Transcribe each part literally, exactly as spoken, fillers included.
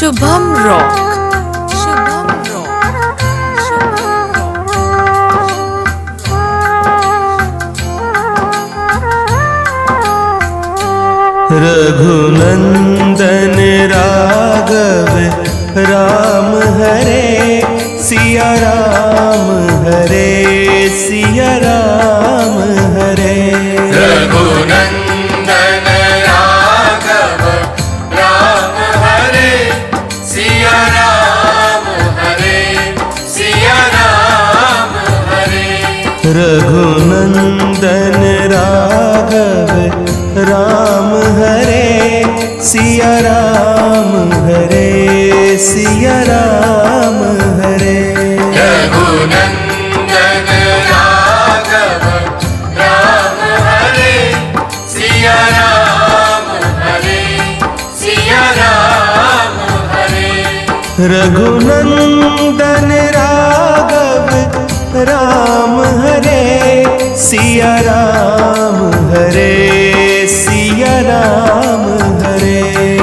Shubham Rock, Shubham Rock, Raghunandan Raghav Ram Hare Siya Ram Hare Siya Ram Hare. Raghunandan Raghav Ram Hare Siya Ram Hare Siya Ram Hare. Raghunandan Raghav Ram Hare Siya Ram Hare Siya Ram Hare. Raghunandan Raghav Ram Hare Siya Ram Hare Siya Ram Hare. Raghunandan Raghav Ram Hare Siya Ram Hare Siya Ram Hare.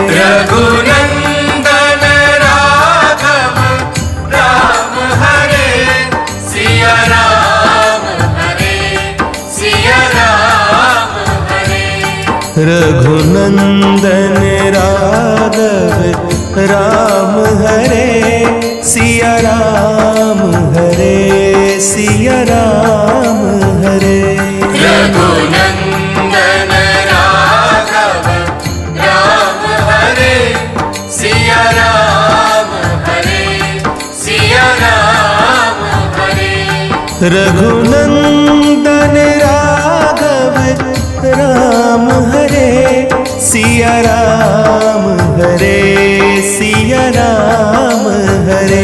Raghunandan Raghav Ram Hare Siya Ram Hare Siya Ram Hare. Raghunandan Raghav Ram Hare Siya Ram Hare Siya Ram Hare. Raghunandan Raghav Ram Hare Siya Ram Hare Siya Ram Hare. Raghunandan Raghav Ram Hare Siya Ram Hare Siya Ram Hare.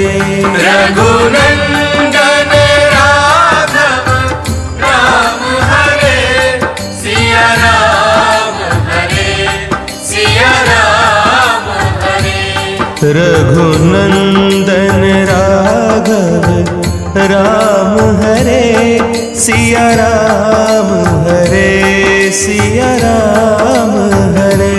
Raghunandan Raghav Ram Hare Siya Ram Hare Siya Ram Hare. Raghunandan Raghav Ram Hare Siya Ram Hare Siya Ram Hare.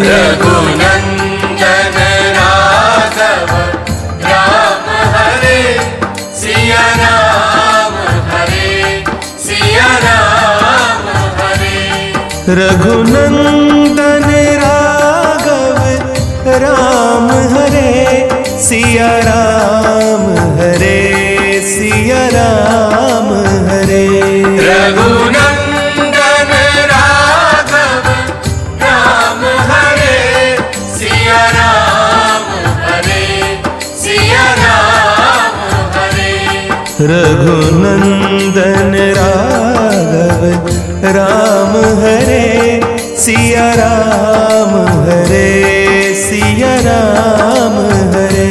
Raghunandan Raghav Ram Hare Siya Ram Hare Siya Ram Hare. Raghunandan Raghav Ram Hare Siya Ram Hare Siya Ram Hare. Raghunandan Raghav Ram Hare Siya Ram Hare Siya Ram Hare. Raghunandan Raghav Ram Hare Siya Ram Hare Siya Ram Hare.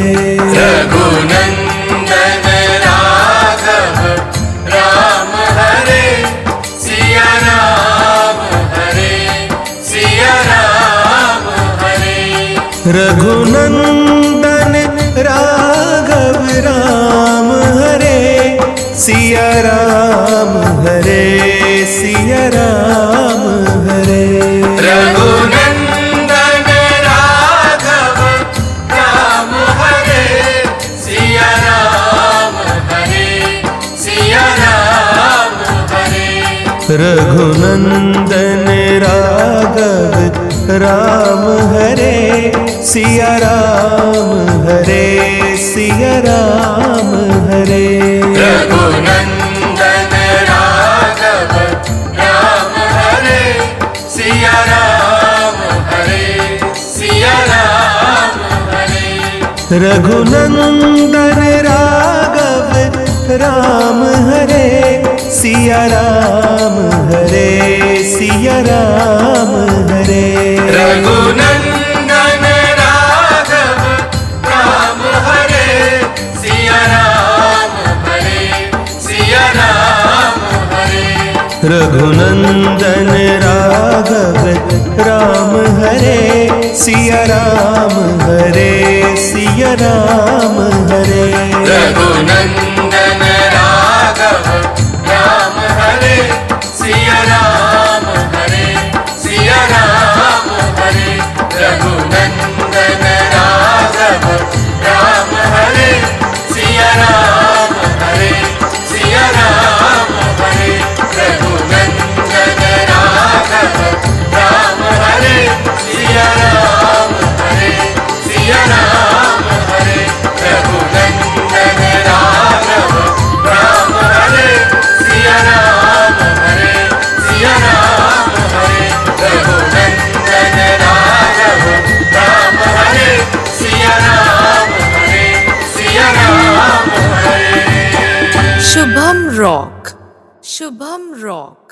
Raghunandan Raghav Ram Hare Siya Ram Hare Siya Ram Hare. Raghunandan Raghav Ram Hare Siya Ram Hare Siya Ram Hare. Raghunandan Raghav Ram Hare Siya Ram Hare Siya Ram Hare. Raghunandan Raghav Ram Hare Siya Ram Hare Siya Ram Hare. Raghunandan Raghav Ram Hare Siya Ram Hare Siya Ram Hare. Raghunandan Raghav Ram Hare Siya Ram Hare Siya Ram Hare. Raghunandan Raghav Ram Hare Siya Ram Hare Siya Ram Hare. Raghunandan Raghav Ram Hare Siya Ram Hare Siya Ram Hare. Raghunandan Raghav Ram Hare Siya Ram Hare Siya Ram Hare. Raghunandan Raghav Rock Shubham rock